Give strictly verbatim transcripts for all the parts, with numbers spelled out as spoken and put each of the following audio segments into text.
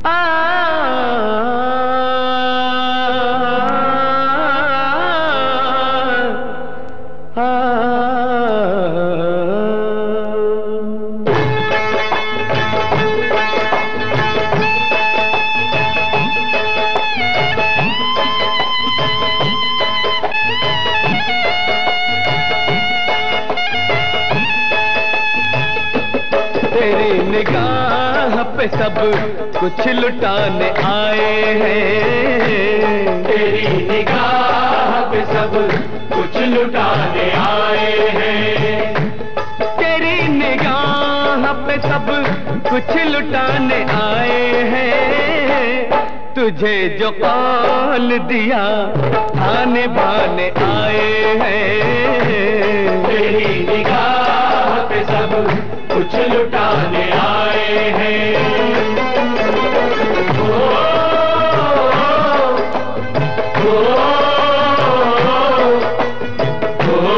तेरी निगाह पे सब कुछ लुटाने आए हैं, तेरी निगाह पे सब कुछ लुटाने आए हैं, तेरी निगाह पे सब कुछ लुटाने आए हैं। तुझे जो कौल दिया आने बाने आए हैं, तेरी निगाह पे सब कुछ लुटाने आए हैं। ओ, ओ, ओ,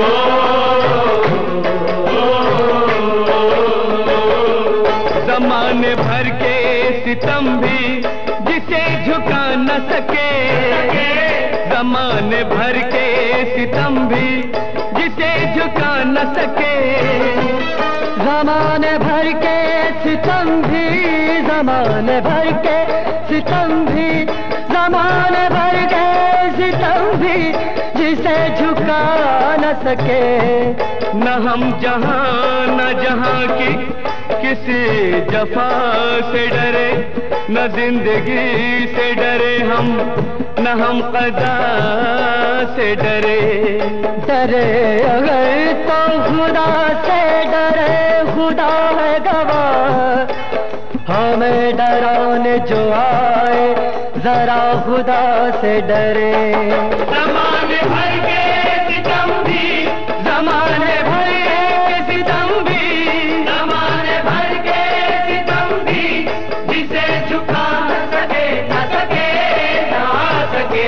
ज़माने भर के सितम भी जिसे झुका न सके, ज़माने भर के सितम भी जिसे झुका न सके, ज़माने भर के सितम भी, ज़माने भर के सितम भी, ज़माने भर के सितम भी जिसे झुका न सके। न हम जहां न जहां की किसी जफा से डरे, न जिंदगी से डरे हम, न हम कदा से डरे। डरे अगर तो खुदा से डरे, खुदा है गवाह, हमें डराने जो आए जरा खुदा से डरे। ज़माने भर के सितम भी, ज़माने भर के सितम भी, ज़माने भर के सितम भी जिसे झुका न सके, न सके, न सके।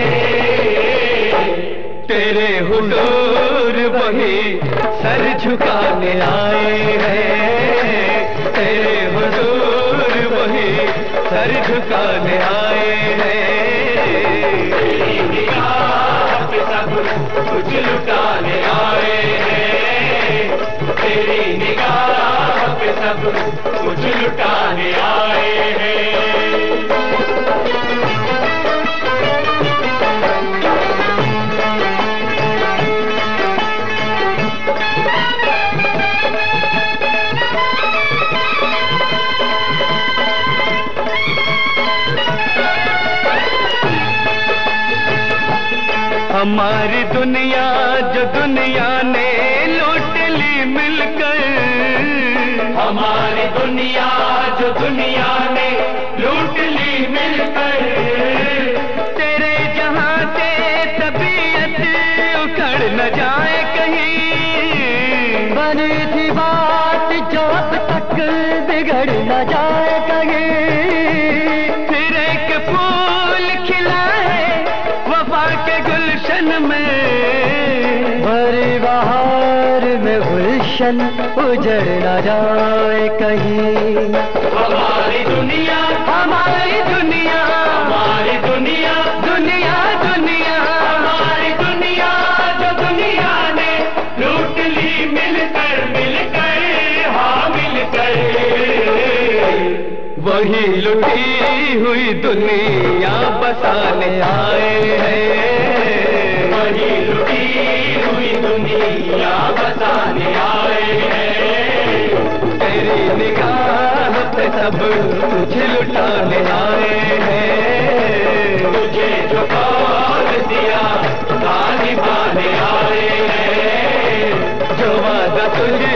तेरे हुजूर वही सर झुकाने आए हैं, तेरे हुजूर वही सर झुकाने आए हैं। तेरी निगाह पे सब कुछ लुटाने आए हैं, तेरी निगाह पे सब कुछ लुटाने आए हैं। हमारी दुनिया जो दुनिया ने लूट ली मिलकर, हमारी दुनिया जो दुनिया ने लूट ली मिलकर, तेरे जहां से तबीयत उखड़ न जाए कहीं, बनी थी बात जो अब तक बिगड़ न जाए कहीं। फिर एक फूल खिला है वफा के गुलशन में, भरी बहार में गुलशन उजड़ न जाए कहीं। हमारी दुनिया, हमारी दुनिया, हमारी दुनिया, दुनिया दुनिया, हमारी दुनिया जो दुनिया ने लूट ली मिलकर, मिलकर, हाँ मिलकर। वही लुटी हुई दुनिया बसाने आए हैं, वही लुटी हुई दुनिया बसाने आए हैं। तेरी निगाह पे सब कुछ लुटाने आए हैं, तुझे जो कौल दिया निभाने आए हैं, जो वादा तुझे